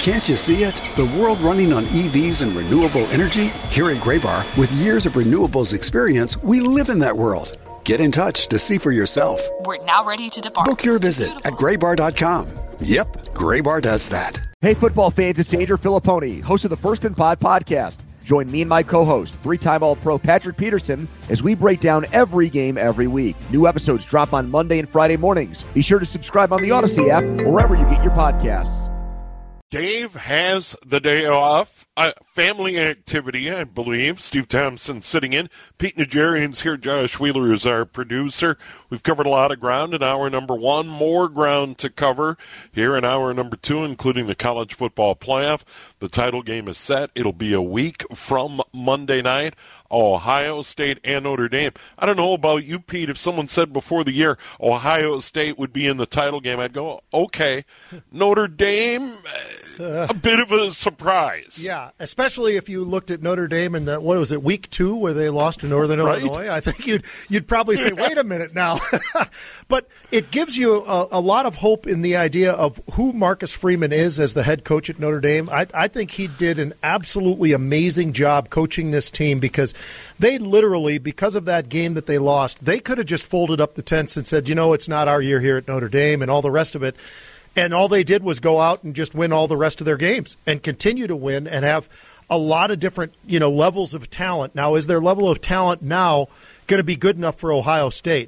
Can't you see it? The world running on EVs and renewable energy? Here at Graybar, with years of renewables experience, we live in that world. Get in touch to see for yourself. We're now ready to depart. Book your visit at graybar.com. Yep, Graybar does that. Hey, football fans, it's Andrew Filipponi, host of the First and Pod podcast. Join me and my co-host, three-time All-Pro Patrick Peterson, as we break down every game every week. New episodes drop on Monday and Friday mornings. Be sure to subscribe on the Odyssey app or wherever you get your podcasts. Dave has the day off. Family activity, I believe. Steve Thompson sitting in. Pete Najarian's here. Josh Wheeler is our producer. We've covered a lot of ground in hour number one. More ground to cover here in hour number two, including the college football playoff. The title game is set. It'll be a week from Monday night. Ohio State and Notre Dame. I don't know about you, Pete. If someone said before the year Ohio State would be in the title game, I'd go, okay. Notre Dame, a bit of a surprise. Yeah, especially if you looked at Notre Dame in week 2 where they lost to Northern Illinois. I think you'd probably say, wait a minute now. But it gives you a lot of hope in the idea of who Marcus Freeman is as the head coach at Notre Dame. I think he did an absolutely amazing job coaching this team because they literally, because of that game that they lost, they could have just folded up the tents and said, it's not our year here at Notre Dame and all the rest of it. And all they did was go out and just win all the rest of their games and continue to win and have a lot of different, levels of talent. Now, is their level of talent now going to be good enough for Ohio State?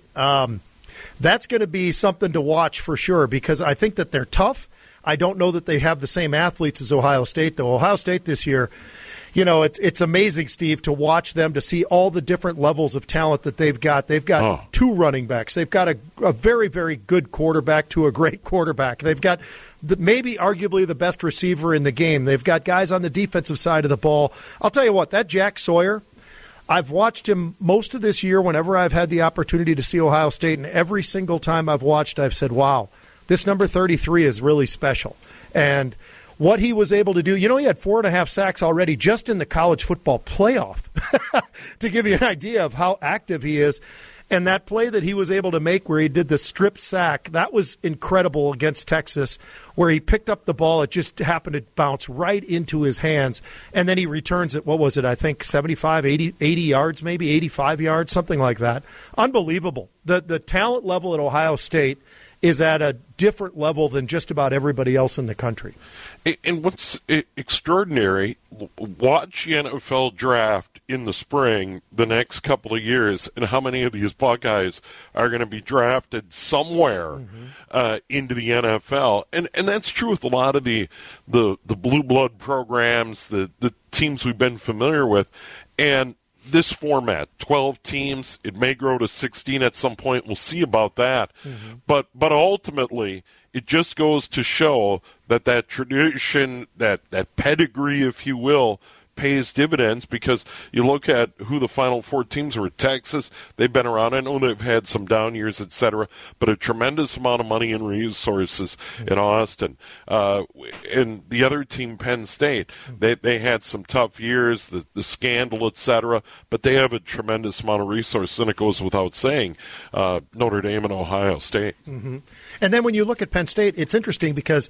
That's going to be something to watch for sure because I think that they're tough. I don't know that they have the same athletes as Ohio State, though. Ohio State this year, it's amazing, Steve, to watch them, to see all the different levels of talent that they've got. They've got two running backs. They've got a very, very good quarterback to a great quarterback. They've got maybe arguably the best receiver in the game. They've got guys on the defensive side of the ball. I'll tell you what, that Jack Sawyer, I've watched him most of this year whenever I've had the opportunity to see Ohio State, and every single time I've watched, I've said, wow, this number 33 is really special. And what he was able to do, he had 4.5 sacks already just in the college football playoff, to give you an idea of how active he is. And that play that he was able to make where he did the strip sack, that was incredible against Texas, where he picked up the ball. It just happened to bounce right into his hands. And then he returns it, 75, 80 yards, maybe 85 yards, something like that. Unbelievable. The talent level at Ohio State is at a different level than just about everybody else in the country. And what's extraordinary, watch the NFL draft in the spring the next couple of years and how many of these Buckeyes are going to be drafted somewhere into the NFL. And that's true with a lot of the blue blood programs, the teams we've been familiar with. And this format, 12 teams, it may grow to 16 at some point. We'll see about that. But ultimately, it just goes to show that tradition, that pedigree, if you will, pays dividends because you look at who the Final Four teams were. Texas, they've been around. I know they've had some down years, etc., but a tremendous amount of money and resources in Austin. And the other team, Penn State, they had some tough years, the scandal, etc., but they have a tremendous amount of resources, and it goes without saying, Notre Dame and Ohio State. And then when you look at Penn State, it's interesting because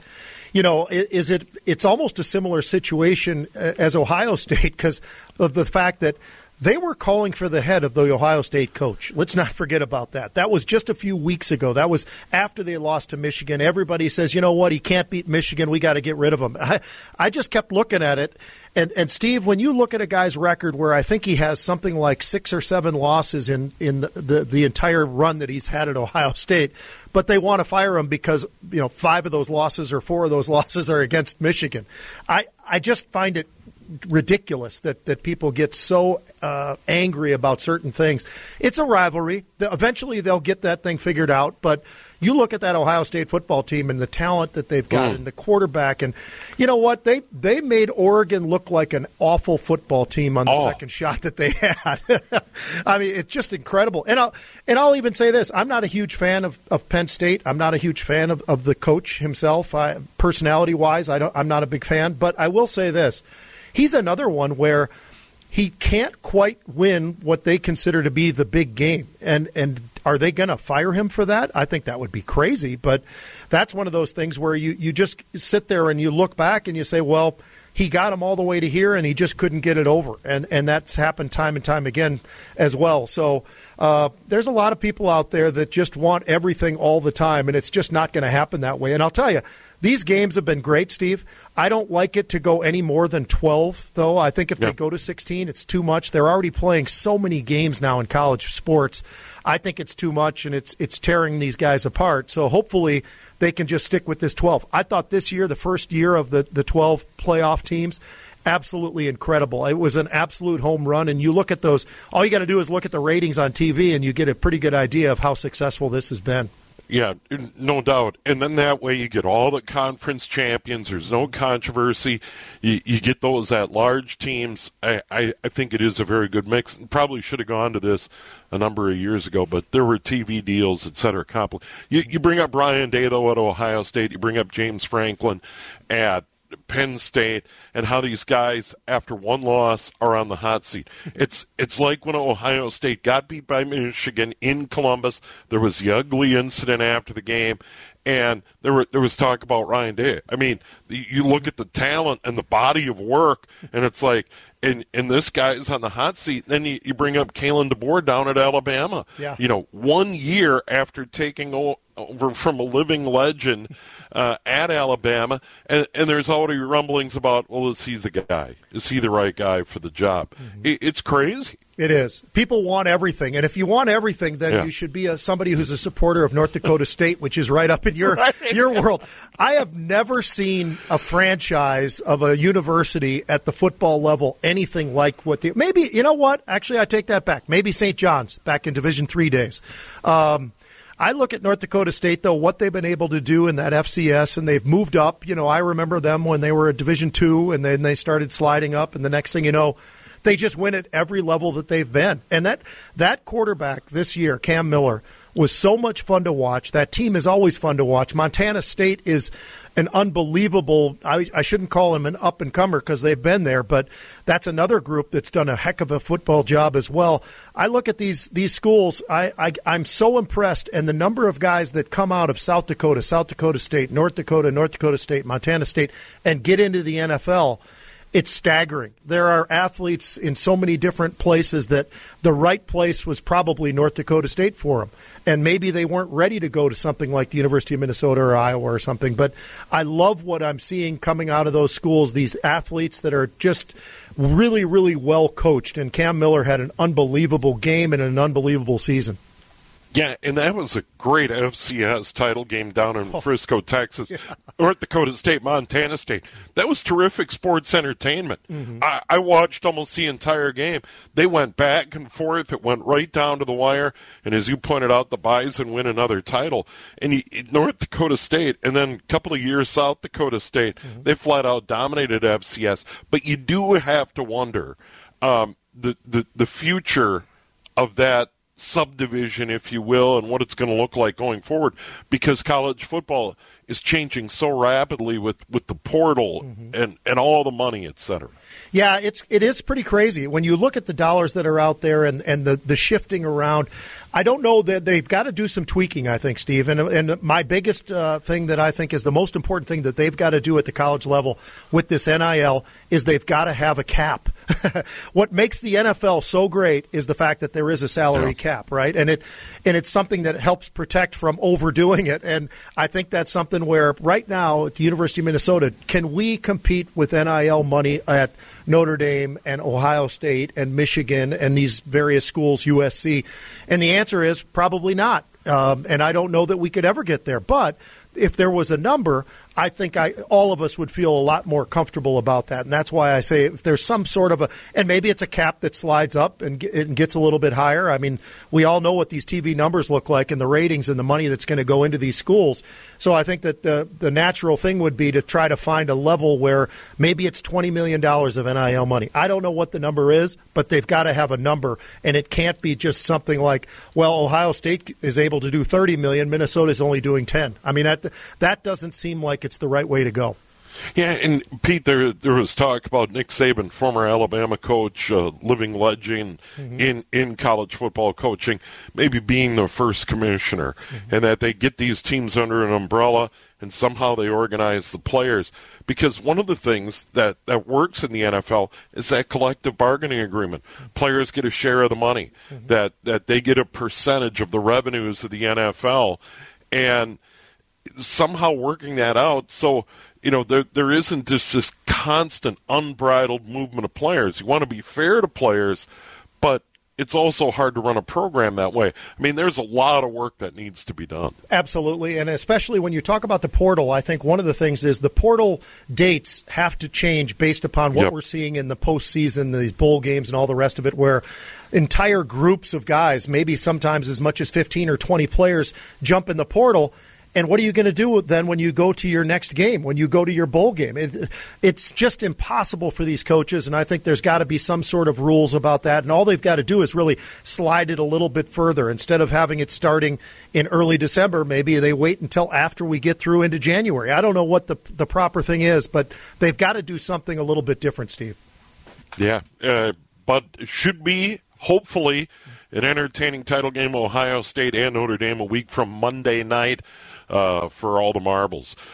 it's almost a similar situation as Ohio State because of the fact that they were calling for the head of the Ohio State coach. Let's not forget about that. That was just a few weeks ago. That was after they lost to Michigan. Everybody says, you know what, he can't beat Michigan. We got to get rid of him. I just kept looking at it. And Steve, when you look at a guy's record where I think he has something like 6 or 7 losses in the entire run that he's had at Ohio State, but they want to fire him because 5 of those losses or 4 of those losses are against Michigan. I just find it ridiculous that people get so angry about certain things. It's a rivalry. Eventually they'll get that thing figured out, but you look at that Ohio State football team and the talent that they've got and the quarterback, and you know what? They made Oregon look like an awful football team on the second shot that they had. I mean, it's just incredible. And I'll even say this. I'm not a huge fan of Penn State. I'm not a huge fan of the coach himself. Personality-wise, I'm not a big fan. But I will say this. He's another one where he can't quite win what they consider to be the big game. And Are they going to fire him for that? I think that would be crazy, but that's one of those things where you just sit there and you look back and you say, well, he got him all the way to here, and he just couldn't get it over. And that's happened time and time again as well. So there's a lot of people out there that just want everything all the time, and it's just not going to happen that way. And I'll tell you, these games have been great, Steve. I don't like it to go any more than 12, though. I think if they go to 16, it's too much. They're already playing so many games now in college sports. I think it's too much, and it's tearing these guys apart. So hopefully they can just stick with this 12. I thought this year, the first year of the 12 playoff teams, absolutely incredible. It was an absolute home run, and you look at those, all you got to do is look at the ratings on TV, and you get a pretty good idea of how successful this has been. Yeah, no doubt. And then that way you get all the conference champions. There's no controversy. You get those at-large teams. I think it is a very good mix. Probably should have gone to this a number of years ago, but there were TV deals, et cetera. You bring up Ryan Day, though, at Ohio State. You bring up James Franklin at Penn State, and how these guys, after one loss, are on the hot seat. It's like when Ohio State got beat by Michigan in Columbus. There was the ugly incident after the game, and there was talk about Ryan Day. I mean, you look at the talent and the body of work, and it's like, and this guy is on the hot seat. Then you bring up Kalen DeBoer down at Alabama. Yeah. 1 year after taking over from a living legend at Alabama, and there's already rumblings about, well, is he the guy? Is he the right guy for the job? Mm-hmm. It's crazy. It is. People want everything, and if you want everything, then you should be somebody who's a supporter of North Dakota State, which is right up in your world. I have never seen a franchise of a university at the football level anything like what maybe, you know what? Actually, I take that back. Maybe St. John's back in Division III days. I look at North Dakota State, though, what they've been able to do in that FCS, and they've moved up. I remember them when they were at Division II, and then they started sliding up, and the next thing you know, they just win at every level that they've been. And that quarterback this year, Cam Miller, was so much fun to watch. That team is always fun to watch. Montana State is an unbelievable, I shouldn't call them an up-and-comer because they've been there, but that's another group that's done a heck of a football job as well. I look at these schools, I'm so impressed, and the number of guys that come out of South Dakota State, North Dakota State, Montana State, and get into the NFL, it's staggering. There are athletes in so many different places that the right place was probably North Dakota State for them. And maybe they weren't ready to go to something like the University of Minnesota or Iowa or something. But I love what I'm seeing coming out of those schools, these athletes that are just really, really well coached. And Cam Miller had an unbelievable game and an unbelievable season. Yeah, and that was a great FCS title game down in Frisco, Texas. Yeah. North Dakota State, Montana State. That was terrific sports entertainment. Mm-hmm. I watched almost the entire game. They went back and forth. It went right down to the wire. And as you pointed out, the Bison win another title. And North Dakota State, and then a couple of years South Dakota State, they flat out dominated FCS. But you do have to wonder the future of that subdivision, if you will, and what it's going to look like going forward, because college football is changing so rapidly with the portal and all the money, et cetera. Yeah, it is pretty crazy. When you look at the dollars that are out there and the shifting around, I don't know that they've got to do some tweaking, I think, Steve. And my biggest thing that I think is the most important thing that they've got to do at the college level with this NIL is they've got to have a cap. What makes the NFL so great is the fact that there is a salary cap, right? And it's something that helps protect from overdoing it. And I think that's something where right now at the University of Minnesota, can we compete with NIL money at Notre Dame and Ohio State and Michigan and these various schools, USC? And the answer is probably not. And I don't know that we could ever get there. But if there was a number, I think all of us would feel a lot more comfortable about that. And that's why I say if there's some sort of and maybe it's a cap that slides up and gets a little bit higher. I mean, we all know what these TV numbers look like and the ratings and the money that's going to go into these schools. So I think that the natural thing would be to try to find a level where maybe it's $20 million of NIL money. I don't know what the number is, but they've got to have a number. And it can't be just something like, well, Ohio State is able to do $30 million, Minnesota's only doing $10. I mean, that doesn't seem like it's the right way to go. Yeah, and Pete, there was talk about Nick Saban, former Alabama coach, living legend in college football coaching, maybe being the first commissioner, and that they get these teams under an umbrella and somehow they organize the players. Because one of the things that works in the NFL is that collective bargaining agreement. Players get a share of the money, that they get a percentage of the revenues of the NFL, and somehow working that out so there isn't just this constant unbridled movement of players. You want to be fair to players, but it's also hard to run a program that way. I mean, there's a lot of work that needs to be done. Absolutely, and especially when you talk about the portal, I think one of the things is the portal dates have to change based upon what we're seeing in the postseason, these bowl games and all the rest of it, where entire groups of guys, maybe sometimes as much as 15 or 20 players, jump in the portal. And what are you going to do then when you go to your next game, when you go to your bowl game? It's just impossible for these coaches, and I think there's got to be some sort of rules about that. And all they've got to do is really slide it a little bit further. Instead of having it starting in early December, maybe they wait until after we get through into January. I don't know what the proper thing is, but they've got to do something a little bit different, Steve. Yeah, but it should be, hopefully, an entertaining title game, Ohio State and Notre Dame, a week from Monday night. For all the marbles.